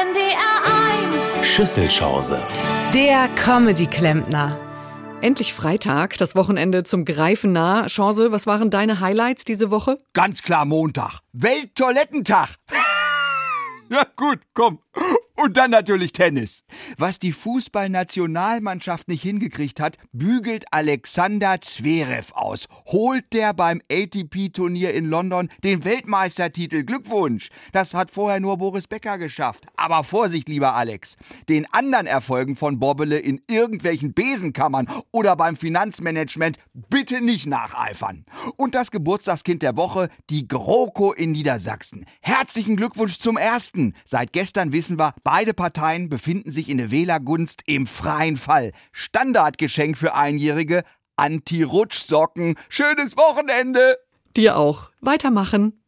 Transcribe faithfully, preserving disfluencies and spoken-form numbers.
N D R eins. Schüsselchance. Der Comedy-Klempner. Endlich Freitag, das Wochenende zum Greifen nah. Chance, was waren deine Highlights diese Woche? Ganz klar Montag. Welttoilettentag. Ja gut, komm. Und dann natürlich Tennis. Was die Fußballnationalmannschaft nicht hingekriegt hat, bügelt Alexander Zverev aus. Holt der beim A T P-Turnier in London den Weltmeistertitel. Glückwunsch. Das hat vorher nur Boris Becker geschafft. Aber Vorsicht, lieber Alex. Den anderen Erfolgen von Bobbele in irgendwelchen Besenkammern oder beim Finanzmanagement bitte nicht nacheifern. Und das Geburtstagskind der Woche, die GroKo in Niedersachsen. Herzlichen Glückwunsch zum Ersten. Seit gestern wissen wir, beide Parteien befinden sich in der Wählergunst im freien Fall. Standardgeschenk für Einjährige, Anti-Rutschsocken. Schönes Wochenende! Dir auch. Weitermachen.